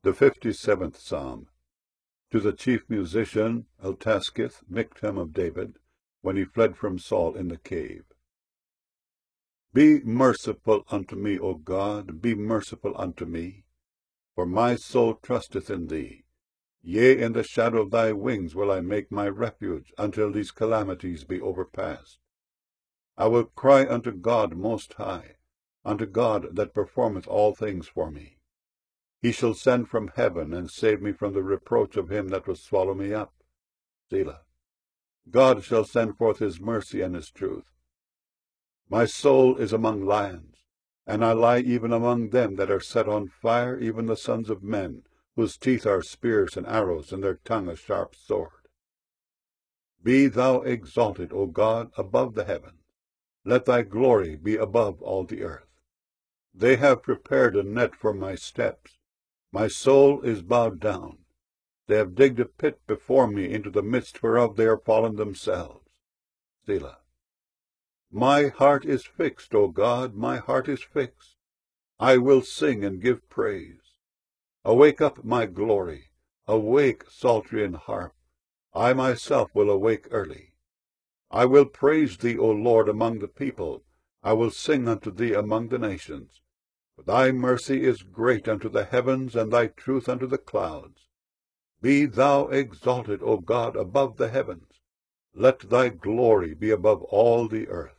The 57th Psalm. To the chief musician Eltaskith, Michtam of David, when he fled from Saul in the cave. Be merciful unto me, O God, be merciful unto me, for my soul trusteth in thee. Yea, in the shadow of thy wings will I make my refuge, until these calamities be overpast. I will cry unto God most high, unto God that performeth all things for me. He shall send from heaven, and save me from the reproach of him that will swallow me up. Selah. God shall send forth his mercy and his truth. My soul is among lions, and I lie even among them that are set on fire, even the sons of men, whose teeth are spears and arrows, and their tongue a sharp sword. Be thou exalted, O God, above the heavens. Let thy glory be above all the earth. They have prepared a net for my steps. My soul is bowed down. They have digged a pit before me, into the midst whereof they are fallen themselves. Selah. My heart is fixed, O God, my heart is fixed. I will sing and give praise. Awake up, my glory. Awake, psaltery and harp. I myself will awake early. I will praise thee, O Lord, among the people. I will sing unto thee among the nations. For thy mercy is great unto the heavens, and thy truth unto the clouds. Be thou exalted, O God, above the heavens. Let thy glory be above all the earth.